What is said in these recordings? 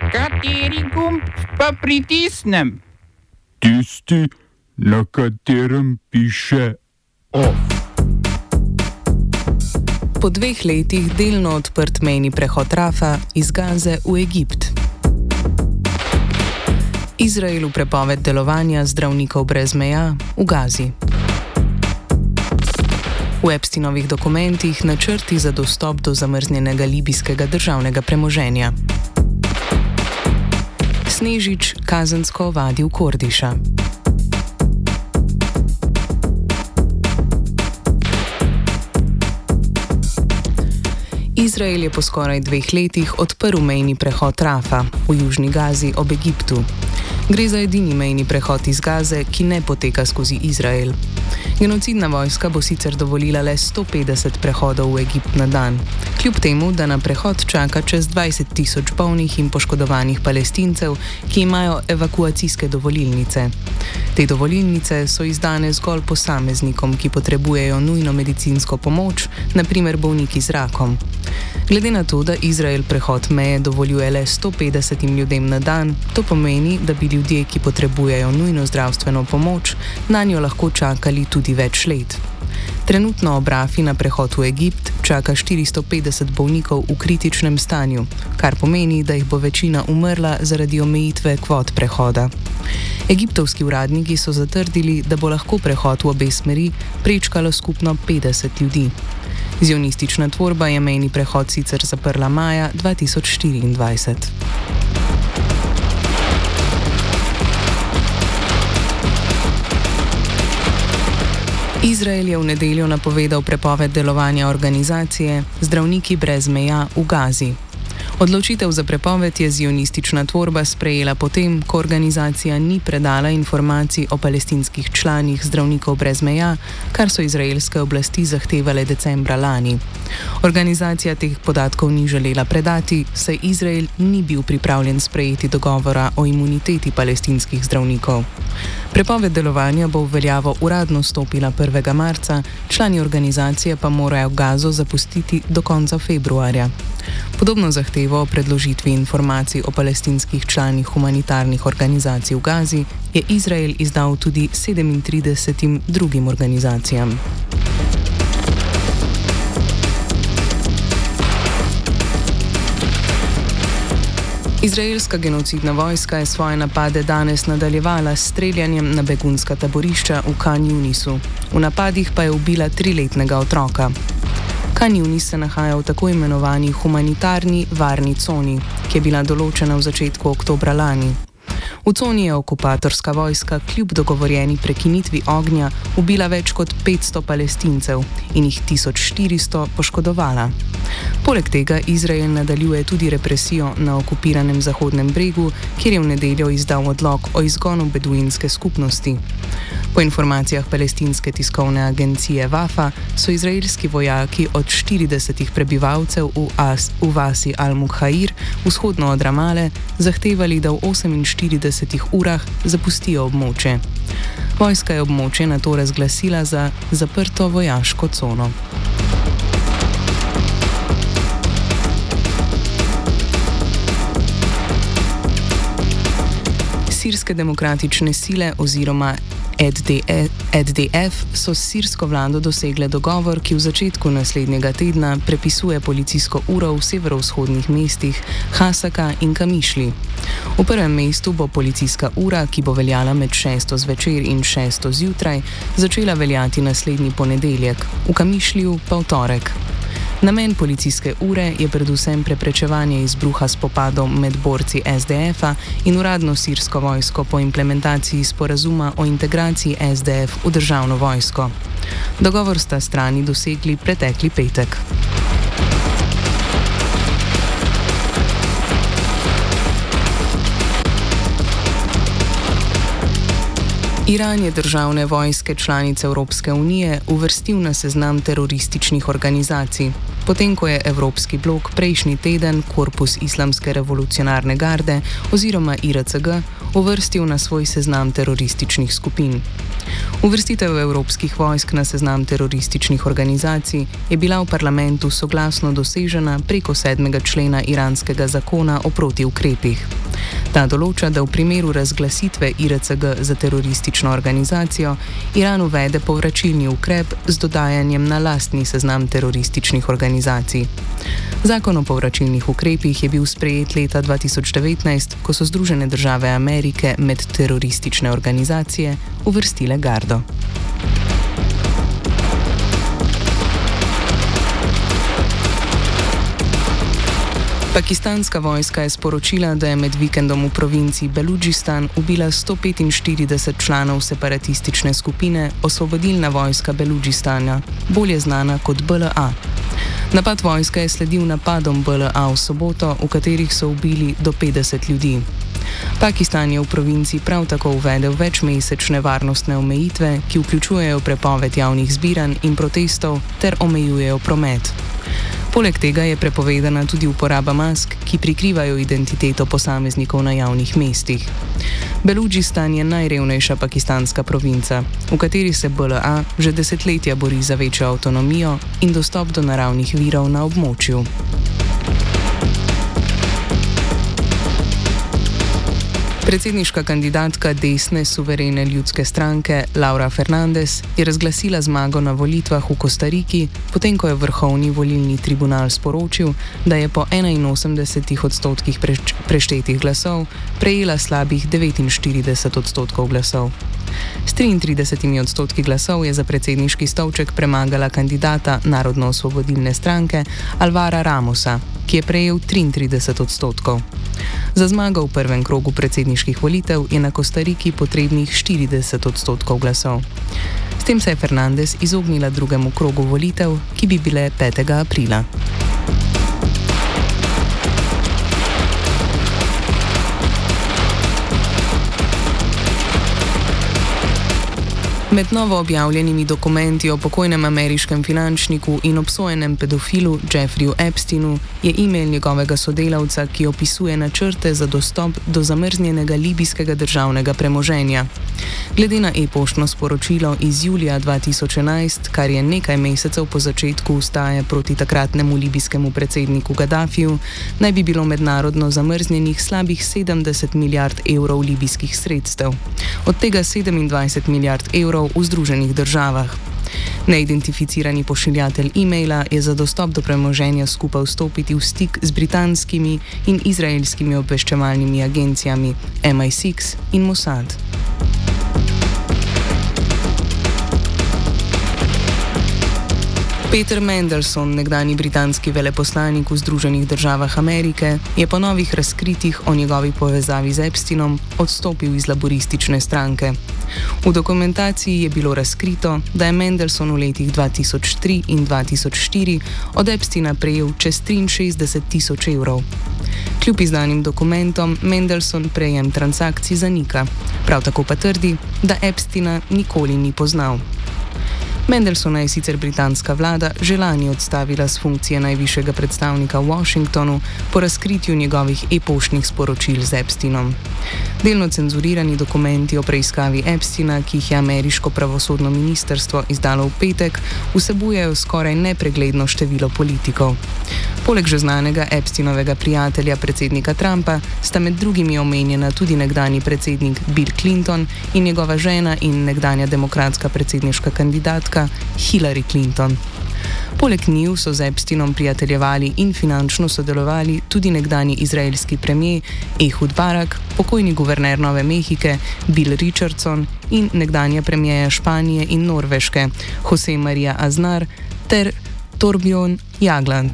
Kateri gumb pa pritisnem? Tisti, na katerem piše OF. Po 2 letih delno odprt mejni prehod Rafa iz Gaze v Egipt. Izraelu prepoved delovanja zdravnikov brez meja v Gazi. V Epsteinovih dokumentih načrti za dostop do zamrznjenega libijskega državnega premoženja. Snežič kazensko ovadil Kordiša. Izrael je po skoraj 2 letih odprl mejni prehod Rafa v južni Gazi ob Egiptu. Gre za edini mejni prehod iz Gaze, ki ne poteka skozi Izrael. Genocidna vojska bo sicer dovolila le 150 prehodov v Egipt na dan, kljub temu, da na prehod čaka čez 20.000 bolnih in poškodovanih Palestincev, ki imajo evakuacijske dovolilnice. Te dovolilnice so izdane zgolj posameznikom, ki potrebujejo nujno medicinsko pomoč, na primer bolniki z rakom. Glede na to, da Izrael prehod meje dovoljuje le 150 ljudem na dan, to pomeni, da bi ljudje, ki potrebujejo nujno zdravstveno pomoč, na njo lahko čakali tudi več let. Trenutno ob Rafi na prehod v Egipt čaka 450 bolnikov v kritičnem stanju, kar pomeni, da jih bo večina umrla zaradi omejitve kvot prehoda. Egiptovski uradniki so zatrdili, da bo lahko prehod v obe smeri prečkalo skupno 50 ljudi. Zionistična tvorba je mejni prehod sicer zaprla maja 2024. Izrael je v nedeljo napovedal prepoved delovanja organizacije Zdravniki brez meja v Gazi. Odločitev za prepoved je zionistična tvorba sprejela potem, ko organizacija ni predala informacij o palestinskih članih Zdravnikov brez meja, kar so izraelske oblasti zahtevale decembra lani. Organizacija teh podatkov ni želela predati, saj Izrael ni bil pripravljen sprejeti dogovora o imuniteti palestinskih zdravnikov. Prepoved delovanja bo v veljavo uradno stopila 1. marca, člani organizacije pa morajo Gazo zapustiti do konca februarja. Podobno zahtevo o predložitvi informacij o palestinskih članih humanitarnih organizacij v Gazi je Izrael izdal tudi 37 drugim organizacijam. Izraelska genocidna vojska je svoje napade danes nadaljevala s streljanjem na begunska taborišča v Khan Yunisu. V napadih pa je ubila 3-letnega otroka. Khan Yunis se nahaja v tako imenovani humanitarni varni coni, ki je bila določena v začetku oktobra lani. V coni je okupatorska vojska kljub dogovorjeni prekinitvi ognja ubila več kot 500 Palestincev in jih 1400 poškodovala. Poleg tega Izrael nadaljuje tudi represijo na okupiranem Zahodnem bregu, kjer je v nedeljo izdal odlok o izgonu beduinske skupnosti. Po informacijah palestinske tiskovne agencije Wafa so izraelski vojaki od 40 prebivalcev v vasi Al-Mukhair, vzhodno od Ramale, zahtevali, da v 48 urah zapustijo območje. Vojska je območje nato razglasila za zaprto vojaško cono. Sirske demokratične sile oziroma EDF so s sirsko vlado dosegle dogovor, ki v začetku naslednjega tedna prepisuje policijsko uro v severovzhodnih mestih Hasaka in Kamišli. V prvem mestu bo policijska ura, ki bo veljala med 6. zvečer in 6. zjutraj, začela veljati naslednji ponedeljek, v Kamišliju pa v torek. Namen policijske ure je predvsem preprečevanje izbruha spopadov med borci SDF-a in uradno sirsko vojsko po implementaciji sporazuma o integraciji SDF v državno vojsko. Dogovor sta strani dosegli pretekli petek. Iran je državne vojske članice Evropske unije uvrstil na seznam terorističnih organizacij, potem ko je Evropski blok prejšnji teden Korpus Islamske revolucionarne garde oziroma IRCG uvrstil na svoj seznam terorističnih skupin. Uvrstitev evropskih vojsk na seznam terorističnih organizacij je bila v parlamentu soglasno dosežena preko 7. člena iranskega zakona o protiukrepih. Ta določa, da v primeru razglasitve IRCG za teroristično organizacijo Iran uvede povračilni ukrep z dodajanjem na lastni seznam terorističnih organizacij. Zakon o povračilnih ukrepih je bil sprejet leta 2019, ko so Združene države Amerike med teroristične organizacije uvrstile gardo. Pakistanska vojska je sporočila, da je med vikendom v provinciji Beludžistan ubila 145 članov separatistične skupine Osvobodilna vojska Beludžistana, bolje znana kot BLA. Napad vojske je sledil napadom BLA v soboto, v katerih so ubili do 50 ljudi. Pakistan je v provinciji prav tako uvedel večmesečne varnostne omejitve, ki vključujejo prepoved javnih zbiranj in protestov ter omejujejo promet. Poleg tega je prepovedana tudi uporaba mask, ki prikrivajo identiteto posameznikov na javnih mestih. Beludžistan je najrevnejša pakistanska provinca, v kateri se BLA že desetletja bori za večjo avtonomijo in dostop do naravnih virov na območju. Predsedniška kandidatka desne suverene ljudske stranke Laura Fernandez je razglasila zmago na volitvah v Kostariki, potem ko je vrhovni volilni tribunal sporočil, da je po 81% preštetih glasov prejela slabih 49% glasov. S 33% glasov je za predsedniški stolček premagala kandidata Narodno-osvobodilne stranke Alvara Ramosa, ki je prejel 33%. Za zmago v prvem krogu predsedniških volitev je na Kostariki potrebnih 40% glasov. S tem se je Fernandez izognila drugemu krogu volitev, ki bi bile 5. aprila. Med novo objavljenimi dokumenti o pokojnem ameriškem finančniku in obsojenem pedofilu Jeffreyju Epsteinu je e-mail njegovega sodelavca, ki opisuje načrte za dostop do zamrznjenega libijskega državnega premoženja. Glede na e-poštno sporočilo iz julija 2011, kar je nekaj mesecev po začetku ustaje proti takratnemu libijskemu predsedniku Gaddafiju, naj bi bilo mednarodno zamrznjenih slabih 70 milijard evrov libijskih sredstev. Od tega 27 milijard evrov v Združenih državah. Neidentificirani pošiljatelj e-maila je za dostop do premoženja skupaj vstopiti v stik z britanskimi in izraelskimi obveščevalnimi agencijami MI6 in Mossad. Peter Mandelson, nekdanji britanski veleposlanik v Združenih državah Amerike, je po novih razkritjih o njegovi povezavi z Epsteinom odstopil iz laboristične stranke. V dokumentaciji je bilo razkrito, da je Mandelson v letih 2003 in 2004 od Epsteina prejel čez 63 tisoč evrov. Kljub izdanim dokumentom Mandelson prejem transakcij zanika, prav tako pa trdi, da Epsteina nikoli ni poznal. Mandelsona je sicer britanska vlada že lani odstavila s funkcije najvišjega predstavnika v Washingtonu po razkritju njegovih e-poštnih sporočil z Epsteinom. Delno cenzurirani dokumenti o preiskavi Epsteina, ki jih je ameriško pravosodno ministrstvo izdalo v petek, vsebujejo skoraj nepregledno število politikov. Poleg že znanega Epsteinovega prijatelja predsednika Trumpa sta med drugimi omenjena tudi nekdanji predsednik Bill Clinton in njegova žena in nekdanja demokratska predsedniška kandidatka Hillary Clinton. Poleg njiju so z Epsteinom prijateljevali in finančno sodelovali tudi nekdanji izraelski premier Ehud Barak, pokojni guverner Nove Mehike Bill Richardson in nekdanja premierja Španije in Norveške José María Aznar ter Thorbjørn Jagland.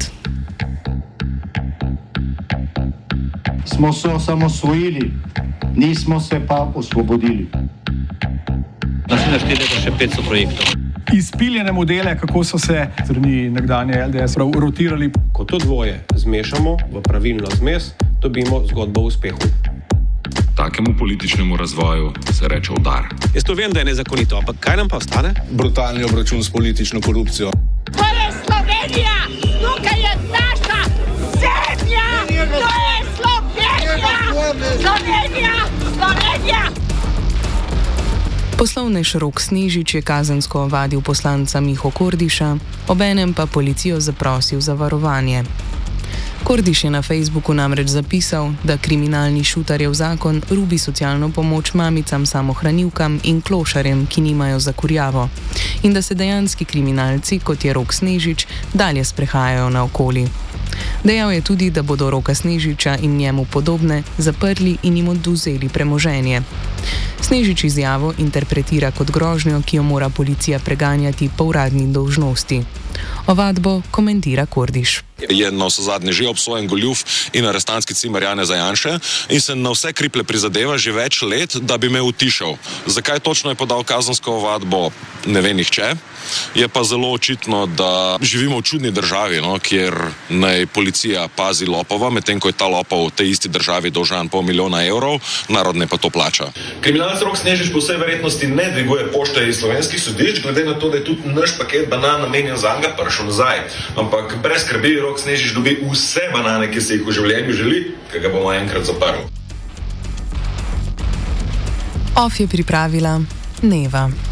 Smo se osamosvojili, nismo se pa osvobodili. Naslednje število še 500 projektov. Izpiljene modele, kako so se strani nekdanje LDS rotirali. Ko to dvoje zmešamo v pravilno zmes, dobimo zgodbo o uspehu. Takemu političnemu razvoju se reče udar. Jaz to vem, da je nezakonito, ampak kaj nam pa ostane? Brutalni obračun s politično korupcijo. To je Slovenija! Tukaj je naša zemlja! To je Slovenija! Slovenija! Slovenija! Slovenija! Poslovnež Rok Snežič je kazensko ovadil poslanca Miho Kordiša, obenem pa policijo zaprosil za varovanje. Kordiš je na Facebooku namreč zapisal, da kriminalni šutarjev zakon rubi socialno pomoč mamicam samohranilkam in klošarjem, ki nimajo za kurjavo, in da se dejanski kriminalci, kot je Rok Snežič, dalje sprehajajo naokoli. Dejal je tudi, da bodo Roka Snežiča in njemu podobne zaprli in jim odvzeli premoženje. Snežič izjavo interpretira kot grožnjo, ki jo mora policija preganjati po uradni dolžnosti. Ovadbo komentira Kordiš. Je na vsezadnje že obsojen goljuf in arestantski cimer Janeza Janše in se na vse kriple prizadeva že več let, da bi me utišal. Zakaj točno je podal kazensko ovadbo, ne ve nihče. Je pa zelo očitno, da živimo v čudni državi, kjer naj policija pazi lopova, medtem ko je ta lopov v tej isti državi dolžan $500 000, narod ne pa to plača. Kriminalec Rok Snežič po vsej verjetnosti ne dviguje pošte iz slovenskih sodišč, glede na to, da je tudi naš paket banan namenjen za njega prišel nazaj. Ampak brez skrbi, Rok Snežič dobi vse banane, ki se jih v življenju želi, ki ga bomo enkrat zaprli. Off je pripravila Neva.